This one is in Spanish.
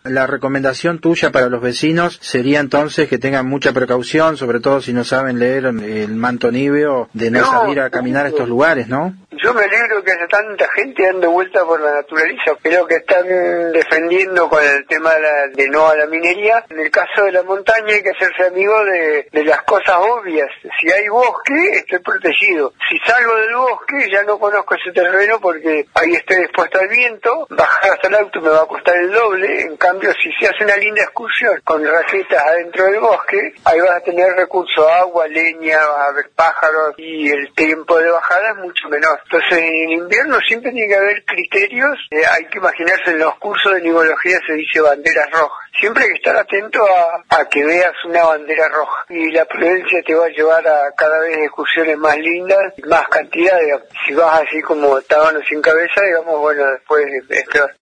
La recomendación tuya para los vecinos sería entonces que tengan mucha precaución, sobre todo si no saben leer el manto níveo, de no salir a caminar a estos lugares, ¿no? Yo me alegro que haya tanta gente dando vuelta por la naturaleza. Creo que están defendiendo con el tema de no a la minería. En el caso de la montaña hay que hacerse amigo de las cosas obvias. Si hay bosque, estoy protegido. Si salgo del bosque, ya no conozco ese terreno porque ahí estoy expuesto al viento. Bajar hasta el auto me va a costar el doble. En cambio, si se hace una linda excursión con raquetas adentro del bosque, ahí vas a tener recursos, agua, leña, vas a ver pájaros y el tiempo de bajada es mucho menor. Entonces, en invierno siempre tiene que haber criterios. Hay que imaginarse, en los cursos de nimología se dice banderas rojas. Siempre hay que estar atento a que veas una bandera roja. Y la prudencia te va a llevar a cada vez excursiones más lindas, más cantidad. Digamos. Si vas así como tábano sin cabeza, digamos, bueno, después es peor.